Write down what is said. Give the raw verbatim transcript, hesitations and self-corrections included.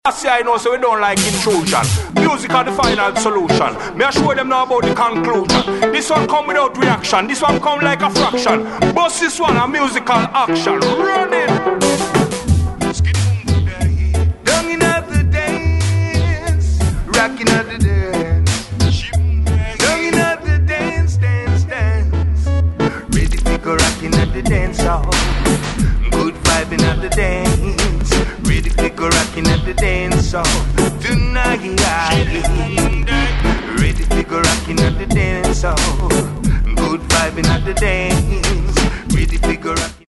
I say I know, so we don't like intrusion. Music are the final solution. Me I show them now about the conclusion. This one come without reaction. This one come like a fraction. Bust this one a musical action. Run it. Down in at the dance, rocking at the dance. Down in at the dance, dance, dance. Ready to go rocking at the dance hall. Good vibing at the dance. Ready to go rocking at the dance hall tonight. Ready to go rocking at the dance hall. Good vibing at the dance. Ready to go rocking.